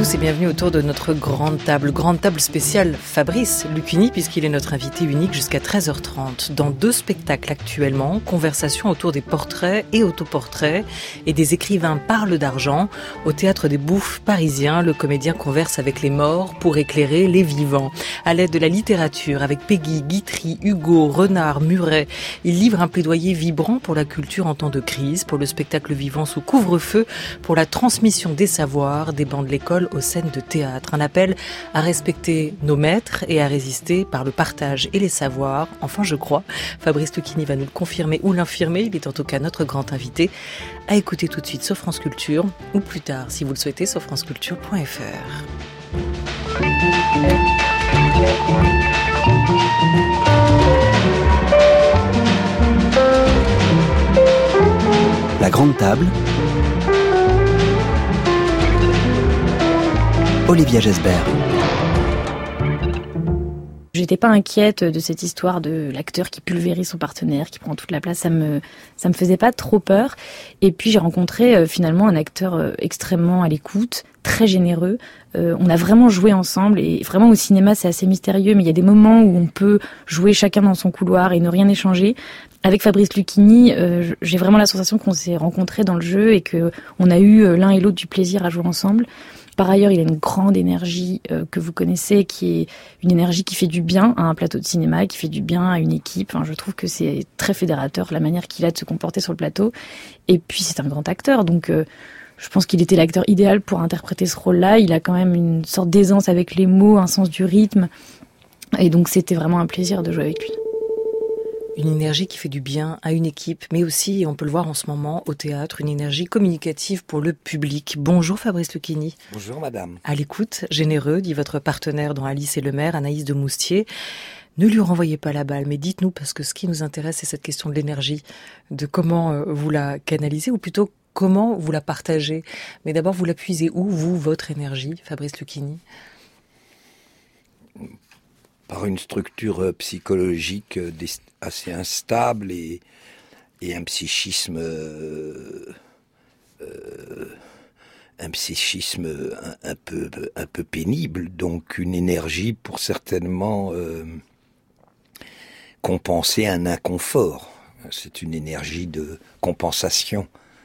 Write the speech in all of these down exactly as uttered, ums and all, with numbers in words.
tous et bienvenue autour de notre grande table. Grande table spéciale Fabrice Lucchini, puisqu'il est notre invité unique jusqu'à treize heures trente. Dans deux spectacles actuellement, conversation autour des portraits et autoportraits et des écrivains parlent d'argent. Au Théâtre des Bouffes parisien, le comédien converse avec les morts pour éclairer les vivants. À l'aide de la littérature, avec Péguy, Guitry, Hugo, Renard, Muret, il livre un plaidoyer vibrant pour la culture en temps de crise, pour le spectacle vivant sous couvre-feu, pour la transmission des savoirs, des bancs de l'école aux scènes de théâtre. Un appel à respecter nos maîtres et à résister par le partage et les savoirs. Enfin, je crois, Fabrice Lucchini va nous le confirmer ou l'infirmer. Il est en tout cas notre grand invité. À écouter tout de suite sur France Culture, ou plus tard, si vous le souhaitez, sur franceculture point f r. La grande table. Olivia Gesbert. J'étais pas inquiète de cette histoire de l'acteur qui pulvérise son partenaire, qui prend toute la place. Ça me, ça me faisait pas trop peur. Et puis j'ai rencontré euh, finalement un acteur euh, extrêmement à l'écoute, très généreux. Euh, on a vraiment joué ensemble et vraiment au cinéma c'est assez mystérieux, mais il y a des moments où on peut jouer chacun dans son couloir et ne rien échanger. Avec Fabrice Lucchini, euh, j'ai vraiment la sensation qu'on s'est rencontrés dans le jeu et que on a eu l'un et l'autre du plaisir à jouer ensemble. Par ailleurs, il a une grande énergie euh, que vous connaissez, qui est une énergie qui fait du bien à un plateau de cinéma, qui fait du bien à une équipe. Enfin, je trouve que c'est très fédérateur, la manière qu'il a de se comporter sur le plateau. Et puis, c'est un grand acteur, donc euh, je pense qu'il était l'acteur idéal pour interpréter ce rôle-là. Il a quand même une sorte d'aisance avec les mots, un sens du rythme. Et donc, c'était vraiment un plaisir de jouer avec lui. Une énergie qui fait du bien à une équipe, mais aussi, on peut le voir en ce moment au théâtre, une énergie communicative pour le public. Bonjour Fabrice Lucchini. Bonjour madame. À l'écoute, généreux, dit votre partenaire dans Alice et le maire, Anaïs de Moustier. Ne lui renvoyez pas la balle, mais dites-nous, parce que ce qui nous intéresse, c'est cette question de l'énergie, de comment vous la canalisez, ou plutôt comment vous la partagez. Mais d'abord, vous la puisez où, vous, votre énergie, Fabrice Lucchini ? Par une structure psychologique assez instable et, et un psychisme euh, euh, un psychisme un, un peu un peu pénible, donc une énergie pour certainement euh, compenser un inconfort. C'est une énergie de compensation.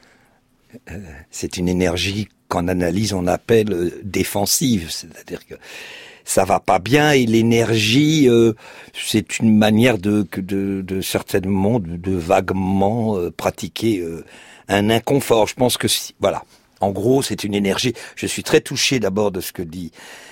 Euh, c'est une énergie qu'en analyse on appelle défensive, c'est-à-dire que ça va pas bien et l'énergie, euh, c'est une manière de, de, de certainement, de, de vaguement euh, pratiquer euh, un inconfort. Je pense que si, voilà, en gros, c'est une énergie. Je suis très touché d'abord de ce que dit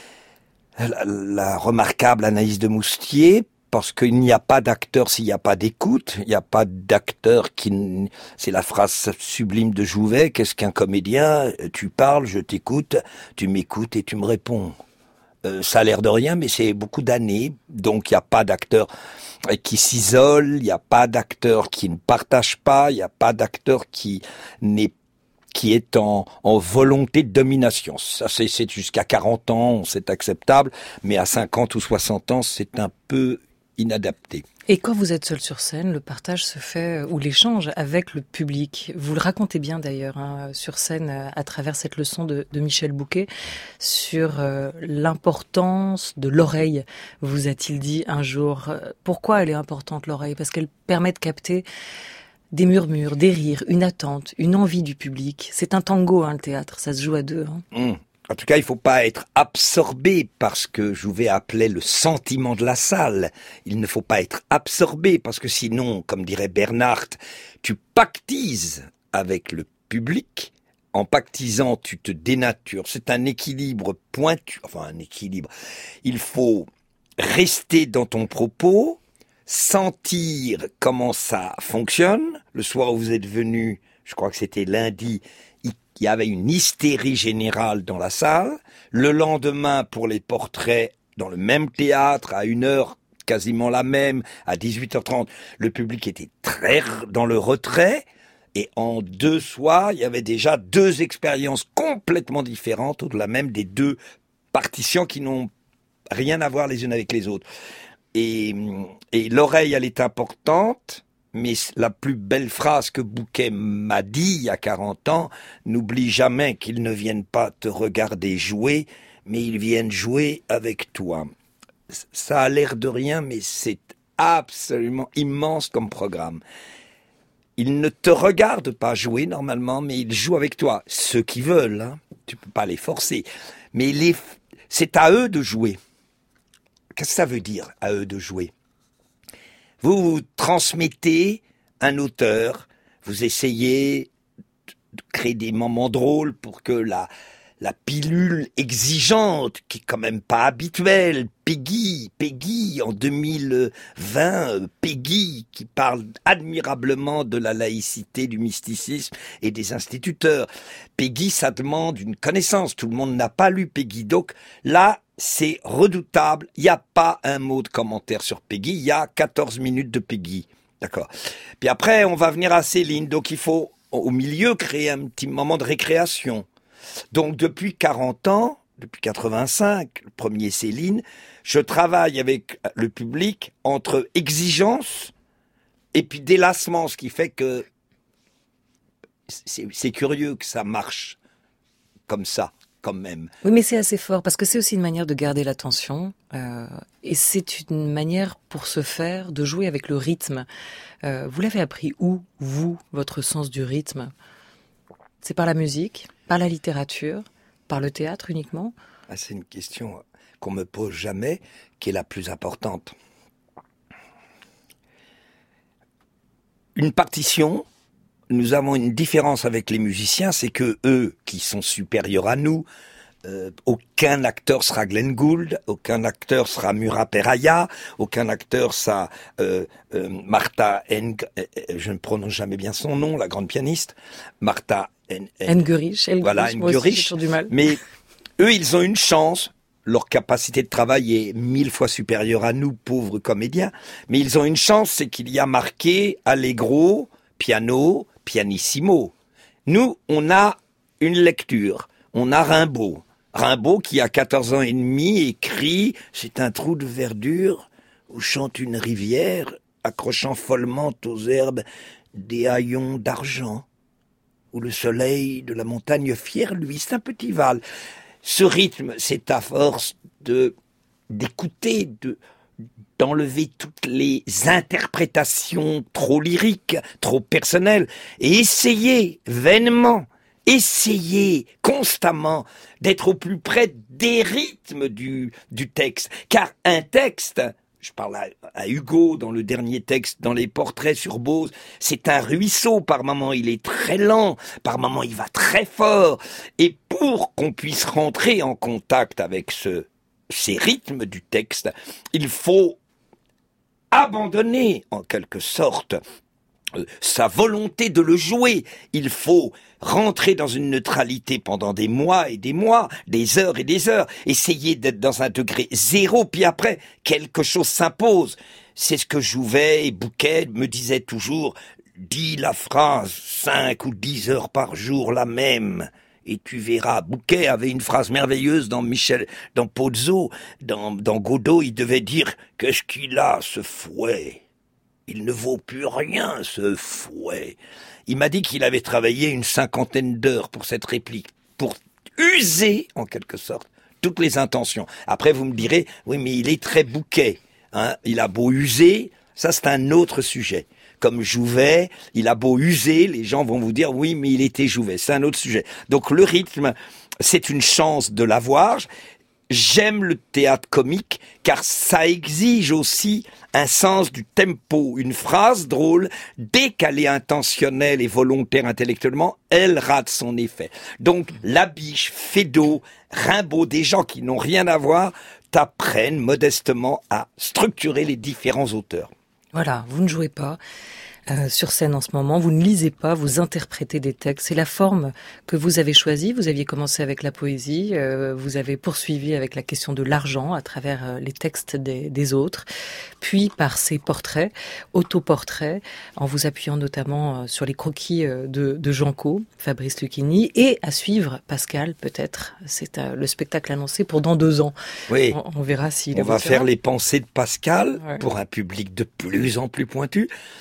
la, la remarquable Anaïs de Moustier, parce qu'il n'y a pas d'acteur s'il n'y a pas d'écoute. Il n'y a pas d'acteur qui... C'est la phrase sublime de Jouvet. Qu'est-ce qu'un comédien ? Tu parles, je t'écoute, tu m'écoutes et tu me réponds. Euh, ça a l'air de rien, mais c'est beaucoup d'années. Donc, il n'y a pas d'acteur qui s'isole, il n'y a pas d'acteur qui ne partage pas, il n'y a pas d'acteur qui n'est qui est en, en volonté de domination. Ça, c'est, c'est jusqu'à quarante ans, c'est acceptable, mais à cinquante ou soixante ans, c'est un peu inadapté. Et quand vous êtes seul sur scène, le partage se fait, ou l'échange avec le public. Vous le racontez bien d'ailleurs, hein, sur scène, à travers cette leçon de, de Michel Bouquet, sur euh, l'importance de l'oreille, vous a-t-il dit un jour. Pourquoi elle est importante, l'oreille ? Parce qu'elle permet de capter des murmures, des rires, une attente, une envie du public. C'est un tango, hein, le théâtre, ça se joue à deux. Hein. Mmh. En tout cas, il faut pas être absorbé par ce que Jouvet appelait le sentiment de la salle. Il ne faut pas être absorbé parce que sinon, comme dirait Bernhardt, tu pactises avec le public. En pactisant, tu te dénatures. C'est un équilibre pointu. Enfin, un équilibre. Il faut rester dans ton propos, sentir comment ça fonctionne. Le soir où vous êtes venu, je crois que c'était lundi, il y avait une hystérie générale dans la salle. Le lendemain, pour les portraits, dans le même théâtre, à une heure quasiment la même, à dix-huit heures trente, le public était très dans le retrait. Et en deux soirs, il y avait déjà deux expériences complètement différentes, au-delà même des deux partitions qui n'ont rien à voir les unes avec les autres. Et, et l'oreille, elle est importante. mais la plus belle phrase que Bouquet m'a dit il y a quarante ans, n'oublie jamais qu'ils ne viennent pas te regarder jouer, mais ils viennent jouer avec toi. Ça a l'air de rien, mais c'est absolument immense comme programme. Ils ne te regardent pas jouer normalement, mais ils jouent avec toi. Ceux qui veulent, hein, tu peux pas les forcer. Mais les, c'est à eux de jouer. Qu'est-ce que ça veut dire, à eux de jouer ? Vous, vous transmettez un auteur, vous essayez de créer des moments drôles pour que la, la pilule exigeante, qui est quand même pas habituelle, Peggy, Peggy, en deux mille vingt, Peggy, qui parle admirablement de la laïcité, du mysticisme et des instituteurs. Peggy, ça demande une connaissance, tout le monde n'a pas lu Peggy, donc là, c'est redoutable, il n'y a pas un mot de commentaire sur Peggy, il y a quatorze minutes de Peggy, d'accord. Puis après, on va venir à Céline, donc il faut au milieu créer un petit moment de récréation. Donc depuis quarante ans, depuis quatre-vingt-cinq, le premier Céline, je travaille avec le public entre exigence et puis délassement, ce qui fait que c'est, c'est curieux que ça marche comme ça. Quand même. Oui, mais c'est assez fort, parce que c'est aussi une manière de garder l'attention, euh, et c'est une manière, pour ce faire, de jouer avec le rythme. Euh, vous l'avez appris où, vous, votre sens du rythme ? C'est par la musique, par la littérature, par le théâtre uniquement ? Ah, c'est une question qu'on me pose jamais, qui est la plus importante. Une partition, nous avons une différence avec les musiciens, c'est que eux, qui sont supérieurs à nous, euh, aucun acteur sera Glenn Gould, aucun acteur sera Murat Peraya, aucun acteur sera euh, euh, Martha Eng, euh, je ne prononce jamais bien son nom, la grande pianiste, Martha Eng, Engerich, voilà, Engerich, du mal. Mais eux, ils ont une chance. Leur capacité de travail est mille fois supérieure à nous, pauvres comédiens, mais ils ont une chance, c'est qu'il y a marqué allegro, piano, pianissimo. Nous, on a une lecture. On a Rimbaud. Rimbaud qui, à quatorze ans et demi, écrit « C'est un trou de verdure où chante une rivière, accrochant follement aux herbes des haillons d'argent, où le soleil de la montagne fière, lui, c'est un petit val. » Ce rythme, c'est à force de d'écouter, de d'enlever toutes les interprétations trop lyriques, trop personnelles, et essayer vainement, essayer constamment d'être au plus près des rythmes du, du texte. Car un texte, je parle à, à Hugo dans le dernier texte, dans les portraits sur Bose, c'est un ruisseau, par moments il est très lent, par moments il va très fort, et pour qu'on puisse rentrer en contact avec ce, ces rythmes du texte, il faut abandonner, en quelque sorte, euh, sa volonté de le jouer. Il faut rentrer dans une neutralité pendant des mois et des mois, des heures et des heures, essayer d'être dans un degré zéro, puis après, quelque chose s'impose. C'est ce que Jouvet et Bouquet me disaient toujours, dis la phrase cinq ou dix heures par jour, la même. Et tu verras, Bouquet avait une phrase merveilleuse dans Michel, dans Pozzo, dans, dans Godot, il devait dire « Qu'est-ce qu'il a, ce fouet ? Il ne vaut plus rien, ce fouet. » Il m'a dit qu'il avait travaillé une cinquantaine d'heures pour cette réplique, pour user, en quelque sorte, toutes les intentions. Après, vous me direz « Oui, mais il est très Bouquet. Hein, il a beau user, ça c'est un autre sujet. » Comme Jouvet, il a beau user, les gens vont vous dire oui, mais il était Jouvet. C'est un autre sujet. Donc le rythme, c'est une chance de l'avoir. J'aime le théâtre comique car ça exige aussi un sens du tempo. Une phrase drôle, dès qu'elle est intentionnelle et volontaire intellectuellement, elle rate son effet. Donc Labiche, Feydeau, Rimbaud, des gens qui n'ont rien à voir, t'apprennent modestement à structurer les différents auteurs. Voilà, vous ne jouez pas euh, sur scène en ce moment, vous ne lisez pas, vous interprétez des textes. C'est la forme que vous avez choisie. Vous aviez commencé avec la poésie, euh, vous avez poursuivi avec la question de l'argent à travers euh, les textes des, des autres, puis par ces portraits, autoportraits, en vous appuyant notamment euh, sur les croquis euh, de, de Jean Cau, Fabrice Lucchini, et à suivre Pascal, peut-être. C'est euh, le spectacle annoncé pour dans deux ans. Oui. On, on verra s'il On va faire les pensées de Pascal, ouais, pour un public de plus en plus pointu.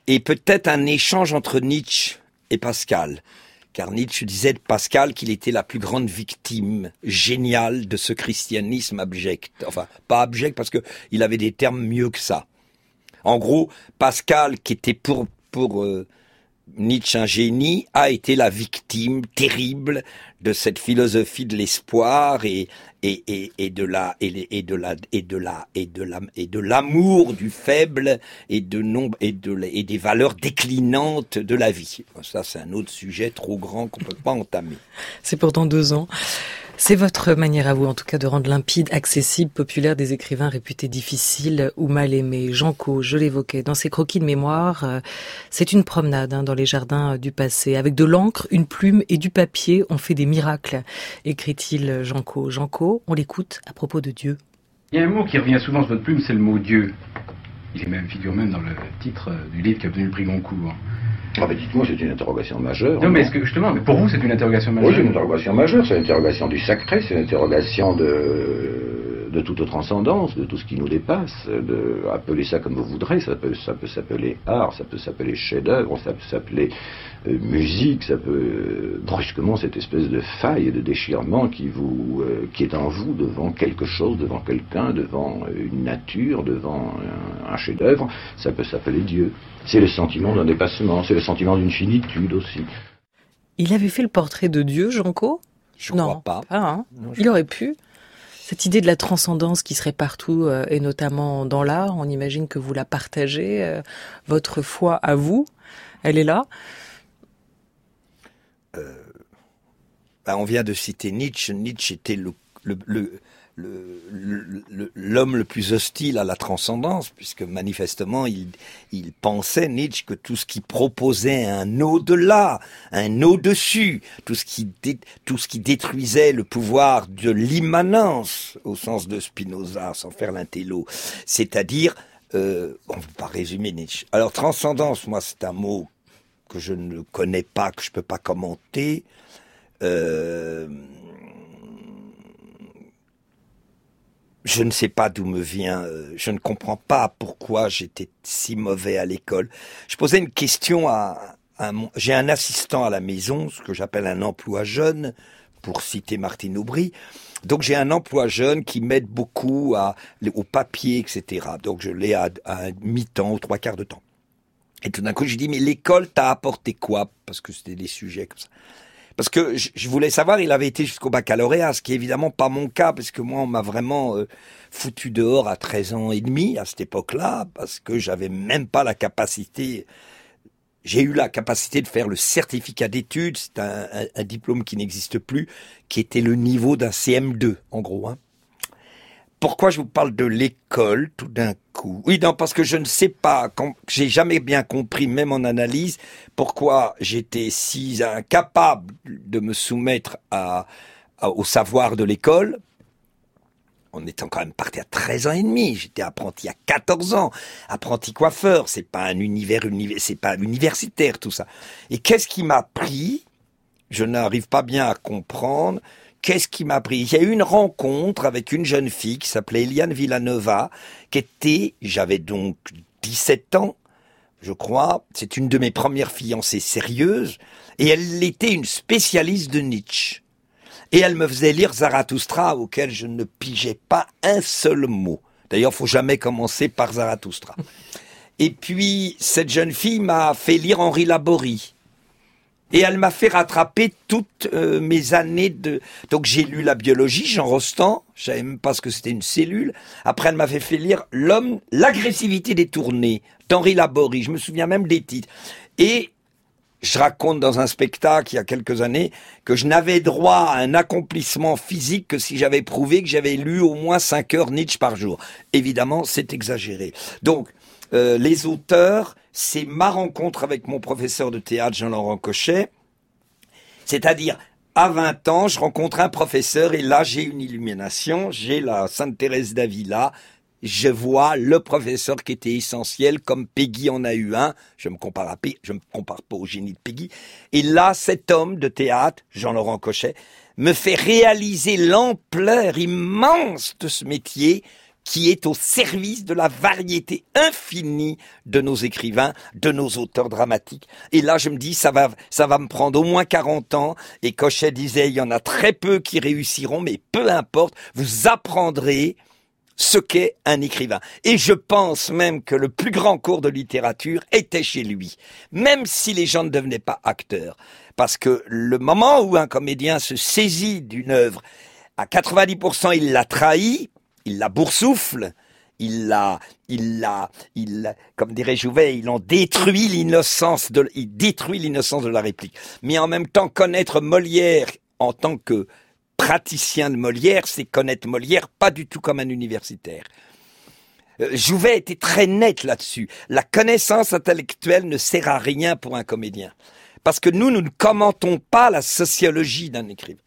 et peut-être un échange entre Nietzsche et Pascal. Car Nietzsche disait de Pascal qu'il était la plus grande victime géniale de ce christianisme abject. Enfin, pas abject parce que il avait des termes mieux que ça. En gros, Pascal, qui était pour pour euh, Nietzsche un génie, a été la victime terrible de cette philosophie de l'espoir et et et, et de la et, et de la et de la et de la et de l'amour du faible et de non et de et des valeurs déclinantes de la vie. Ça, c'est un autre sujet trop grand qu'on peut pas entamer. C'est pourtant deux ans. C'est votre manière à vous, en tout cas, de rendre limpide, accessible, populaire des écrivains réputés difficiles ou mal aimés. Jean Caux, je l'évoquais, dans ses croquis de mémoire, euh, c'est une promenade hein, dans les jardins euh, du passé. Avec de l'encre, une plume et du papier, on fait des miracles, écrit-il Jean Caux. Jean Caux, on l'écoute à propos de Dieu. Il y a un mot qui revient souvent sur votre plume, c'est le mot Dieu. Il est même, figure même dans le titre du livre qui a obtenu le prix Goncourt. Ah ben dites-moi, c'est une interrogation majeure. Non, non mais est-ce que justement, mais pour vous c'est une interrogation majeure? Oui, c'est une interrogation majeure, c'est une interrogation du sacré, c'est une interrogation de, de toute transcendance, de tout ce qui nous dépasse, de appeler ça comme vous voudrez, ça peut, ça peut s'appeler art, ça peut s'appeler chef-d'œuvre, ça peut s'appeler euh, musique, ça peut euh, brusquement cette espèce de faille et de déchirement qui vous, euh, qui est en vous devant quelque chose, devant quelqu'un, devant une nature, devant un, un chef-d'œuvre, ça peut s'appeler Dieu. C'est le sentiment d'un dépassement, c'est le sentiment d'une finitude aussi. Il avait fait le portrait de Dieu, Jean Caux ? Je non, crois pas. pas hein. Non, je... Il aurait pu. Cette idée de la transcendance qui serait partout, euh, et notamment dans l'art, on imagine que vous la partagez. Euh, votre foi à vous, elle est là. Euh, ben on vient de citer Nietzsche. Nietzsche était le, le, le, le, le, le, l'homme le plus hostile à la transcendance, puisque manifestement, il, il pensait, Nietzsche, que tout ce qui proposait un au-delà, un au-dessus, tout ce qui, dé, tout ce qui détruisait le pouvoir de l'immanence, au sens de Spinoza, sans faire l'intello, c'est-à-dire, euh, on ne peut pas résumer Nietzsche. Alors, transcendance, moi, c'est un mot que je ne connais pas, que je peux pas commenter. Euh, je ne sais pas d'où me vient, euh, je ne comprends pas pourquoi j'étais si mauvais à l'école. Je posais une question à, à mon, j'ai un assistant à la maison, ce que j'appelle un emploi jeune, pour citer Martine Aubry. Donc j'ai un emploi jeune qui m'aide beaucoup à, au papier, et cetera. Donc je l'ai à, à mi-temps, aux trois quarts de temps. Et tout d'un coup, je dis, mais l'école t'a apporté quoi? Parce que c'était des sujets comme ça. Parce que je, je voulais savoir, il avait été jusqu'au baccalauréat, ce qui est évidemment pas mon cas, parce que moi, on m'a vraiment euh, foutu dehors à treize ans et demi, à cette époque-là, parce que j'avais même pas la capacité... J'ai eu la capacité de faire le certificat d'études, c'est un, un, un diplôme qui n'existe plus, qui était le niveau d'un C M deux, en gros, hein. Pourquoi je vous parle de l'école tout d'un coup? Oui, non, parce que je ne sais pas, quand, j'ai jamais bien compris, même en analyse, pourquoi j'étais si incapable de me soumettre à, à, au savoir de l'école, en étant quand même parti à treize ans et demi. J'étais apprenti à quatorze ans, apprenti coiffeur, c'est pas un univers, univers c'est pas universitaire tout ça. Et qu'est-ce qui m'a pris? Je n'arrive pas bien à comprendre. Qu'est-ce qui m'a pris? Il y a eu une rencontre avec une jeune fille qui s'appelait Eliane Villanova, qui était, j'avais donc dix-sept ans, je crois, c'est une de mes premières fiancées sérieuses, et elle était une spécialiste de Nietzsche. Et elle me faisait lire Zarathustra, auquel je ne pigeais pas un seul mot. D'ailleurs, faut jamais commencer par Zarathustra. Et puis, cette jeune fille m'a fait lire Henri Laborie. Et elle m'a fait rattraper toutes euh, mes années de... Donc j'ai lu la biologie, Jean Rostand, je savais même pas ce que c'était une cellule. Après, elle m'avait fait lire L'homme, l'agressivité détournée, d'Henri Laborie. Je me souviens même des titres. Et je raconte dans un spectacle, il y a quelques années, que je n'avais droit à un accomplissement physique que si j'avais prouvé que j'avais lu au moins cinq heures Nietzsche par jour. Évidemment, c'est exagéré. Donc, euh, les auteurs... c'est ma rencontre avec mon professeur de théâtre, Jean-Laurent Cochet. C'est-à-dire, à vingt ans, je rencontre un professeur et là, j'ai une illumination, j'ai la Sainte Thérèse d'Avila, je vois le professeur qui était essentiel, comme Peggy en a eu un, je me compare à Peggy, je me compare pas au génie de Peggy. Et là, cet homme de théâtre, Jean-Laurent Cochet, me fait réaliser l'ampleur immense de ce métier qui est au service de la variété infinie de nos écrivains, de nos auteurs dramatiques. Et là, je me dis, ça va, ça va me prendre au moins quarante ans. Et Cochet disait, il y en a très peu qui réussiront, mais peu importe, vous apprendrez ce qu'est un écrivain. Et je pense même que le plus grand cours de littérature était chez lui, même si les gens ne devenaient pas acteurs. Parce que le moment où un comédien se saisit d'une œuvre, à quatre-vingt-dix pour cent il la trahit, il la boursoufle, il la, il la, il, comme dirait Jouvet, il en détruit l'innocence de, il détruit l'innocence de la réplique. Mais en même temps, connaître Molière en tant que praticien de Molière, c'est connaître Molière pas du tout comme un universitaire. Euh, Jouvet était très net là-dessus. La connaissance intellectuelle ne sert à rien pour un comédien. Parce que nous, nous ne commentons pas la sociologie d'un écrivain.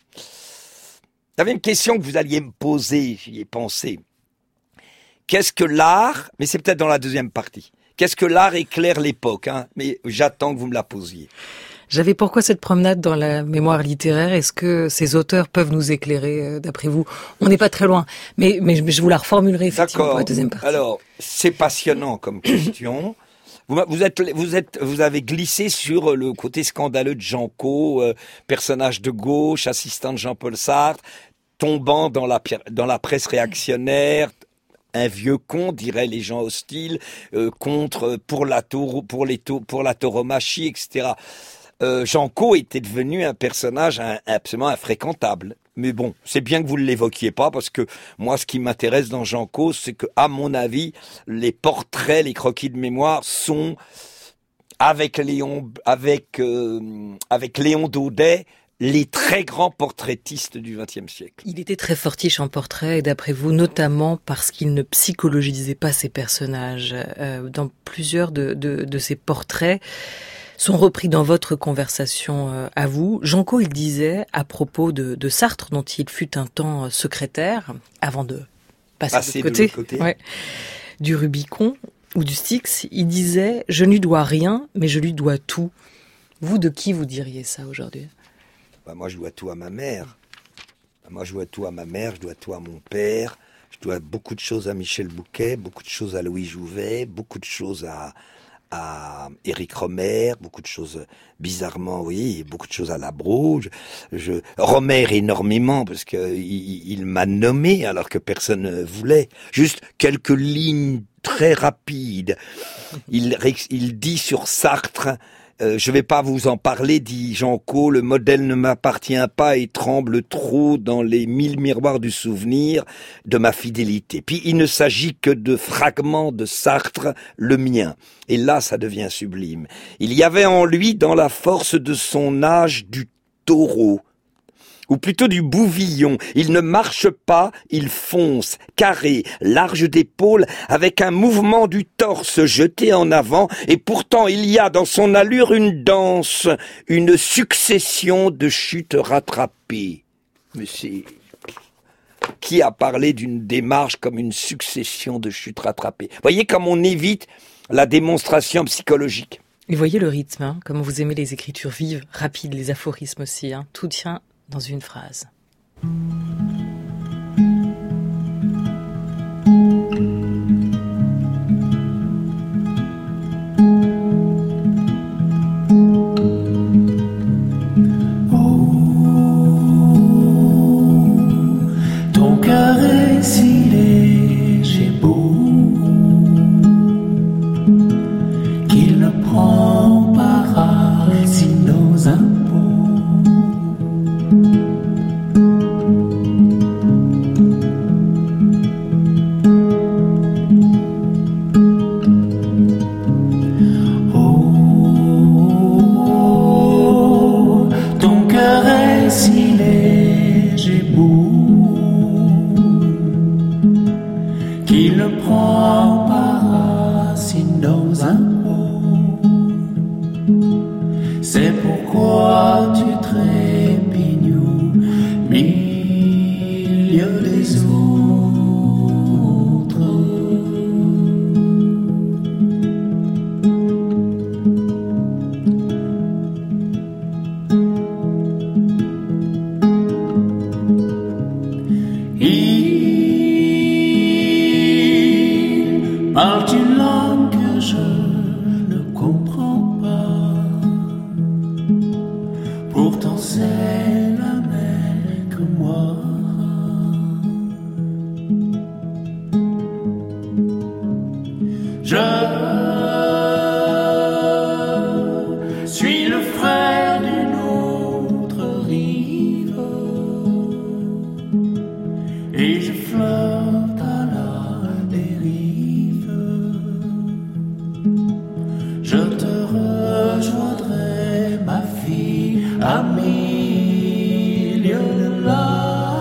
J'avais une question que vous alliez me poser, j'y ai pensé. Qu'est-ce que l'art, mais c'est peut-être dans la deuxième partie, qu'est-ce que l'art éclaire l'époque, hein, mais j'attends que vous me la posiez. J'avais pourquoi cette promenade dans la mémoire littéraire? Est-ce que ces auteurs peuvent nous éclairer, euh, d'après vous? On n'est pas très loin, mais, mais je vous la reformulerai effectivement D'accord. pour la deuxième partie. Alors, c'est passionnant comme question. Vous, vous êtes, vous êtes, vous avez glissé sur le côté scandaleux de Jean Cau, euh, personnage de gauche, assistant de Jean-Paul Sartre, tombant dans la, dans la presse réactionnaire, un vieux con, diraient les gens hostiles, euh, contre, pour la, tauro, pour les, pour la tauromachie, et cetera. Euh, Jean Cau était devenu un personnage un, absolument infréquentable. Mais bon, c'est bien que vous ne l'évoquiez pas, parce que moi, ce qui m'intéresse dans Jean Cau, c'est que, à mon avis, les portraits, les croquis de mémoire sont, avec Léon, avec, euh, avec Léon Daudet, les très grands portraitistes du vingtième siècle. Il était très fortiche en portrait, et d'après vous, notamment parce qu'il ne psychologisait pas ses personnages. Euh, dans plusieurs de, de, de ses portraits, sont repris dans votre conversation euh, à vous. Jean Cau, il disait, à propos de, de Sartre, dont il fut un temps euh, secrétaire, avant de passer, passer de l'autre côté, de côté. Ouais, du Rubicon ou du Styx, il disait « Je ne lui dois rien, mais je lui dois tout ». Vous, de qui vous diriez ça aujourd'hui? Bah, moi, je dois tout à ma mère. Moi, je dois tout à ma mère, je dois tout à mon père, je dois beaucoup de choses à Michel Bouquet, beaucoup de choses à Louis Jouvet, beaucoup de choses à... à Éric Rohmer, beaucoup de choses bizarrement, oui, beaucoup de choses à Labro. Je, je Rohmer énormément parce que il, il m'a nommé alors que personne ne voulait. Juste quelques lignes très rapides. Il, il dit sur Sartre. Euh, je vais pas vous en parler, dit Jean Cau, le modèle ne m'appartient pas et tremble trop dans les mille miroirs du souvenir de ma fidélité. Puis il ne s'agit que de fragments de Sartre, le mien. Et là, ça devient sublime. Il y avait en lui, dans la force de son âge, du taureau, ou plutôt du bouvillon. Il ne marche pas, il fonce, carré, large d'épaule, avec un mouvement du torse jeté en avant, et pourtant il y a dans son allure une danse, une succession de chutes rattrapées. Mais c'est... Qui a parlé d'une démarche comme une succession de chutes rattrapées? Voyez comme on évite la démonstration psychologique. Et voyez le rythme, hein, comme vous aimez les écritures vives, rapides, les aphorismes aussi, hein, tout tient dans une phrase. Ton cœur est si léger, beau, qu'il ne prend pas racine nos impôts. parle une langue que je ne comprends pas. Pourtant c'est la même que moi. Je suis le frère d'une autre rive et je flotte à la dérive. Je te rejoindrai, ma fille, à milieu de la.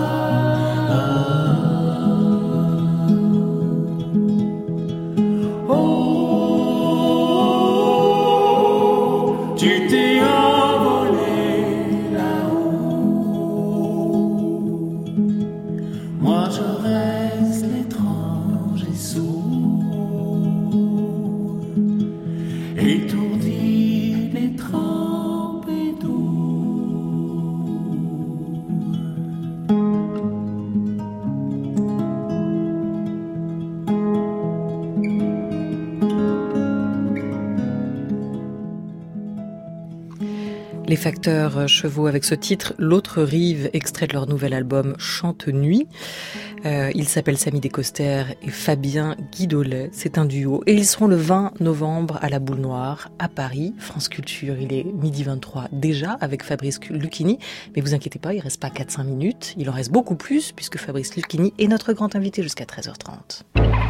Les Facteurs Chevaux avec ce titre, L'autre rive, extrait de leur nouvel album Chante Nuit. Euh, ils s'appellent Samy Descoster et Fabien Guidolet. C'est un duo. Et ils seront le vingt novembre à la Boule Noire, à Paris. France Culture, il est midi vingt-trois déjà avec Fabrice Lucchini. Mais vous inquiétez pas, il reste pas quatre à cinq minutes. Il en reste beaucoup plus puisque Fabrice Lucchini est notre grand invité jusqu'à treize heures trente.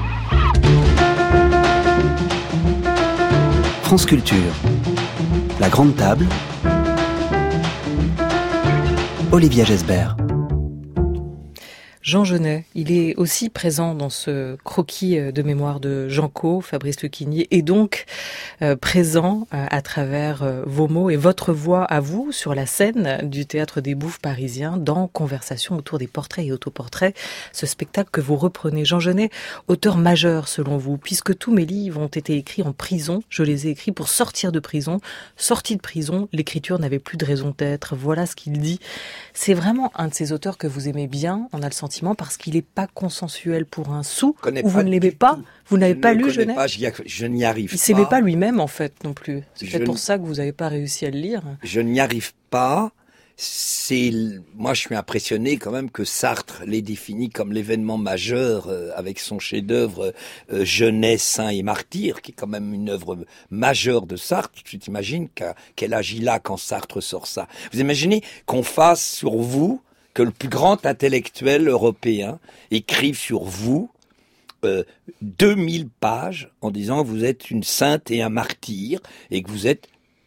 France Culture. La grande table. Olivia Gesbert. Jean Genet, il est aussi présent dans ce croquis de mémoire de Jean Cau, Fabrice Lucchini, et donc euh, présent euh, à travers euh, vos mots et votre voix à vous sur la scène du Théâtre des Bouffes parisien dans Conversation autour des portraits et autoportraits, ce spectacle que vous reprenez. Jean Genet, auteur majeur selon vous, puisque tous mes livres ont été écrits en prison, je les ai écrits pour sortir de prison. Sorti de prison, l'écriture n'avait plus de raison d'être, voilà ce qu'il dit. C'est vraiment un de ces auteurs que vous aimez bien, on a le sentiment, parce qu'il n'est pas consensuel pour un sou, ou vous ne l'aimez pas, tout. Vous n'avez je pas lu Genet. Pas, je n'y arrive pas. Il ne s'aimait pas lui-même en fait non plus. C'est je peut-être pour ça que vous n'avez pas réussi à le lire. Je n'y arrive pas. C'est moi, je suis impressionné quand même que Sartre l'ait défini comme l'événement majeur euh, avec son chef-d'œuvre euh, Jeunesse, Saint et Martyr, qui est quand même une œuvre majeure de Sartre. Tu t'imagines qu'à quel âge il a quand Sartre sort ça? Vous imaginez qu'on fasse sur vous, que le plus grand intellectuel européen écrive sur vous euh, deux mille pages en disant que vous êtes une sainte et un martyr et que vous êtes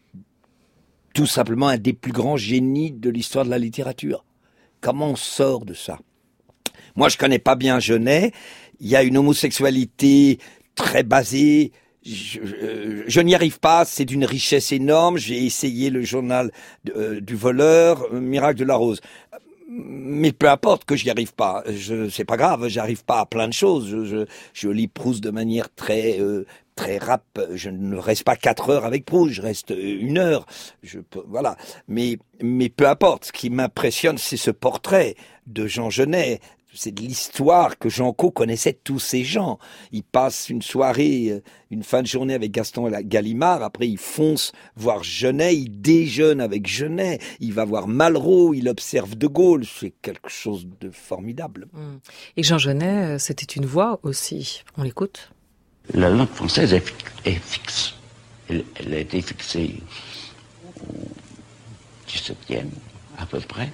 tout simplement un des plus grands génies de l'histoire de la littérature. Comment on sort de ça? Moi, je connais pas bien Genet. Il y a une homosexualité très basée. Je, je, je n'y arrive pas. C'est d'une richesse énorme. J'ai essayé le journal de, euh, du voleur, euh, Miracle de la Rose. Mais peu importe que j'y arrive pas, je, c'est pas grave, j'arrive pas à plein de choses. Je, je, je lis Proust de manière très euh, très rap. Je ne reste pas quatre heures avec Proust, je reste une heure. Je peux, voilà. Mais mais peu importe. Ce qui m'impressionne, c'est ce portrait de Jean Genet. C'est de l'histoire que Jean Cau connaissait tous ces gens. Il passe une soirée, une fin de journée avec Gaston Gallimard. Après, il fonce voir Genet. Il déjeune avec Genet. Il va voir Malraux. Il observe De Gaulle. C'est quelque chose de formidable. Et Jean Genet, c'était une voix aussi. On l'écoute. La langue française est fixe. Elle, elle a été fixée au dix-septième, à peu près.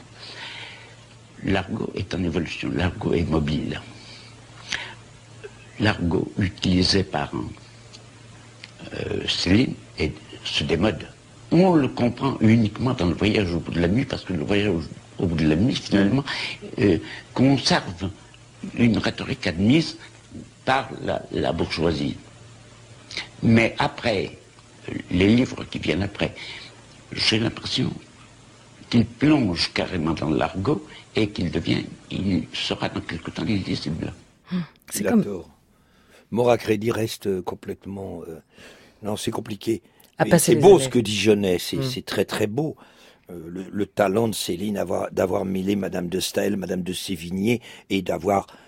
L'argot est en évolution, l'argot est mobile. L'argot utilisé par euh, Céline est, se démode. On le comprend uniquement dans le voyage au bout de la nuit, parce que le voyage au, au bout de la nuit, finalement, euh, conserve une rhétorique admise par la, la bourgeoisie. Mais après, les livres qui viennent après, j'ai l'impression qu'il plonge carrément dans l'argot et qu'il devient, il sera dans quelque temps illisible. Hum, c'est il a comme... tort. Mora Crédit reste complètement... Euh... Non, c'est compliqué. C'est beau années. Ce que dit Genet, c'est, hum. c'est très très beau. Euh, le, le talent de Céline avoir, d'avoir mêlé Madame de Staël, Madame de Sévigné, et d'avoir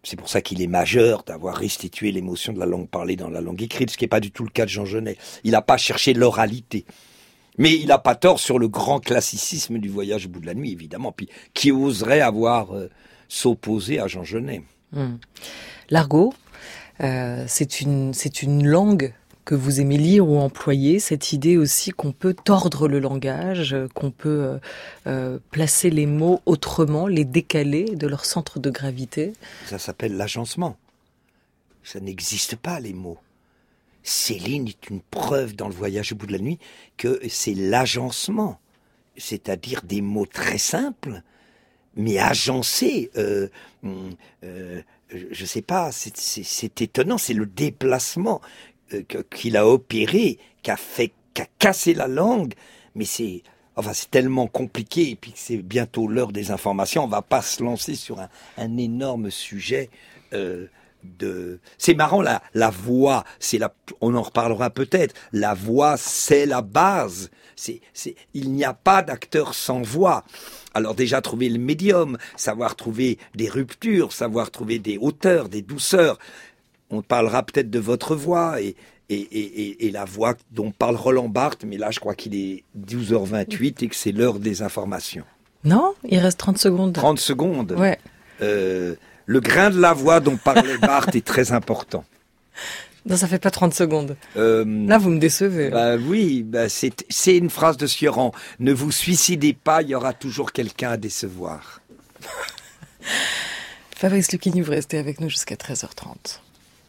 C'est pour ça qu'il est majeur d'avoir restitué l'émotion de la langue parlée dans la langue écrite, ce qui n'est pas du tout le cas de Jean Genet. Il n'a pas cherché l'oralité. Mais il n'a pas tort sur le grand classicisme du Voyage au bout de la nuit, évidemment. Puis qui oserait avoir euh, s'opposer à Jean Genet? Hum. L'argot, euh, c'est une, c'est une langue que vous aimez lire ou employer, cette idée aussi qu'on peut tordre le langage, qu'on peut euh, euh, placer les mots autrement, les décaler de leur centre de gravité. Ça s'appelle l'agencement. Ça n'existe pas, les mots. Céline est une preuve dans le Voyage au bout de la nuit que c'est l'agencement, c'est-à-dire des mots très simples, mais agencés. Euh, euh, je sais pas, c'est, c'est, c'est étonnant, c'est le déplacement qu'il a opéré, qui a fait, qui a cassé la langue, mais c'est, enfin, c'est tellement compliqué, et puis que c'est bientôt l'heure des informations, on va pas se lancer sur un, un énorme sujet, euh, de, c'est marrant, la, la voix, c'est la, on en reparlera peut-être, la voix, c'est la base, c'est, c'est, il n'y a pas d'acteur sans voix. Alors déjà, trouver le médium, savoir trouver des ruptures, savoir trouver des hauteurs, des douceurs. On parlera peut-être de votre voix et, et, et, et la voix dont parle Roland Barthes, mais là je crois qu'il est douze heures vingt-huit et que c'est l'heure des informations. Non, il reste trente secondes. trente secondes. Ouais. Euh, le grain de la voix dont parlait Barthes est très important. Non, ça fait pas trente secondes. Euh, là, vous me décevez. Bah oui, bah c'est, c'est une phrase de Sioran. Ne vous suicidez pas, il y aura toujours quelqu'un à décevoir. Fabrice Lucchini, vous restez avec nous jusqu'à treize heures trente.